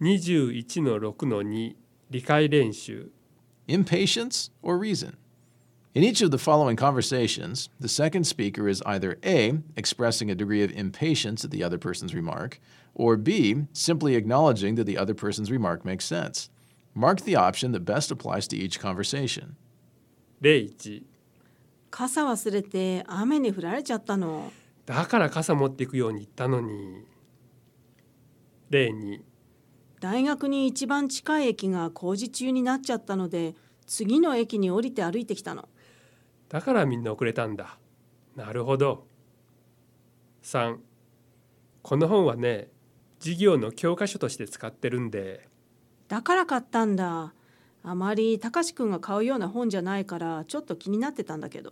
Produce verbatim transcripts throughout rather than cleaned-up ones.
にじゅういちのろくのに 理解練習 Impatience or reason? In each of the following conversations, the second speaker is either A, expressing a degree of impatience at the other person's remark, or B, simply acknowledging that the other person's remark makes sense. Mark the option that best applies to each conversation. 例いち傘忘れて雨に降られちゃったの。 だから傘持っていくように言ったのに。例に大学に一番近い駅が工事中になっちゃったので、次の駅に降りて歩いてきたの。 だからみんな遅れたんだ。なるほど。さんこの本はね、授業の教科書として使ってるんで。 だから買ったんだ。あまりたかしくんが買うような本じゃないからちょっと気になってたんだけど。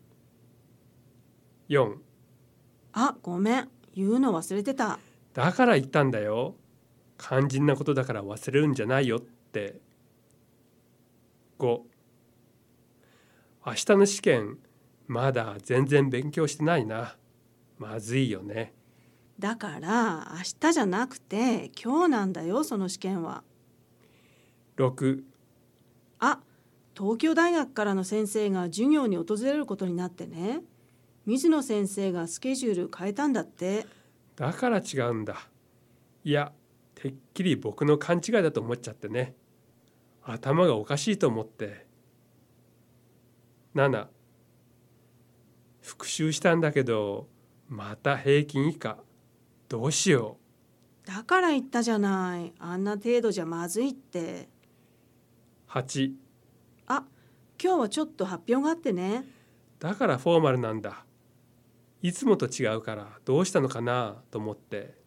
よんあ、ごめん。言うの忘れてた。 だから言ったんだよ。肝心なことだから忘れるんじゃないよって。ご明日の試験まだ全然勉強してないな。まずいよね。 だから明日じゃなくて今日なんだよ、その試験は。 ろくあ、東京大学からの先生が授業に訪れることになってね。水野先生がスケジュール変えたんだって。 だから違うんだ。いや、てっきり僕の勘違いだと思っちゃってね。頭がおかしいと思って。なな復習したんだけどまた平均以下。どうしよう。だから言ったじゃない。あんな程度じゃまずいって。 はちあ、今日はちょっと発表があってね。 だからフォーマルなんだ。いつもと違うからどうしたのかなと思って。